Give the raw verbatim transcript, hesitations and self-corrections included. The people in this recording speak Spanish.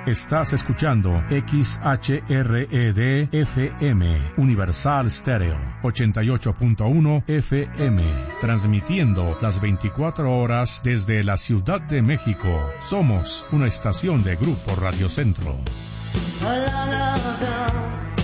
Estás escuchando X H R E D F M, Universal Stereo, ochenta y ocho punto uno F M, transmitiendo las veinticuatro horas desde la Ciudad de México. Somos una estación de Grupo Radio Centro. La, la, la, la.